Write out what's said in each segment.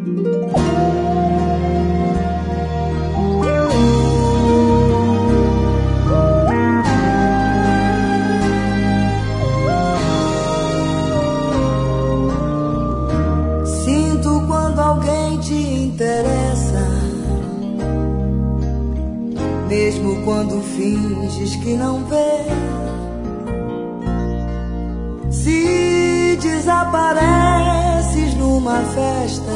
Sinto quando alguém te interessa, mesmo quando finges que não vê. Se desapareces numa festa,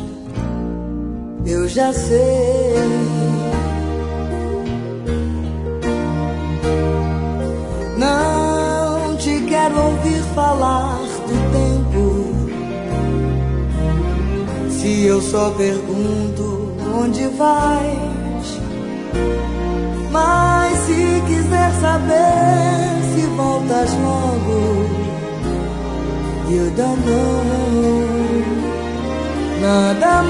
eu já sei. Não te quero ouvir falar do tempo, se eu só pergunto onde vais. Mas se quiser saber se voltas logo, you don't know. Nada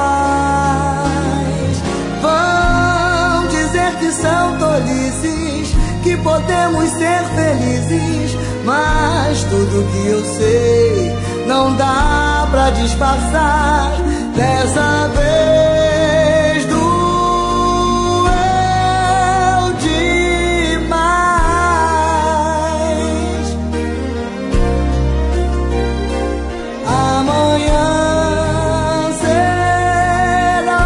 mais. Vão dizer que são tolices, que podemos ser felizes, mas tudo que eu sei não dá pra disfarçar. Dessa vez doeu demais. Amanhã será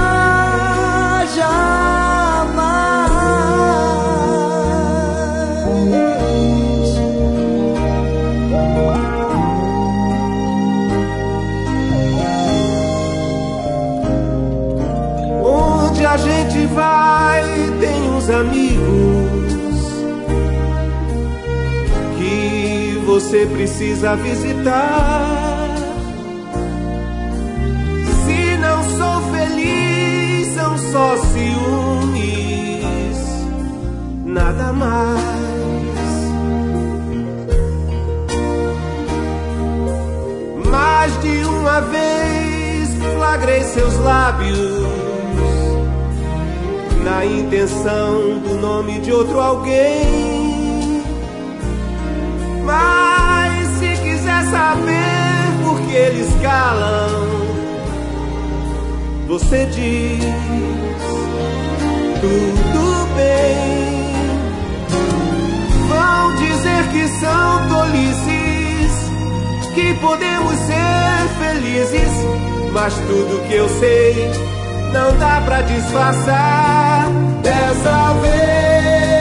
jamais. Onde a gente vai tem uns amigos que você precisa visitar. Se não sou feliz, são só ciúmes, nada mais. Mais de uma vez flagrei seus lábios na intenção do nome de outro alguém. Mas se quiser saber por que eles calam, você diz tudo bem. Vão dizer que são tolices, que podemos ser felizes, mas tudo que eu sei não dá pra disfarçar. Dessa vez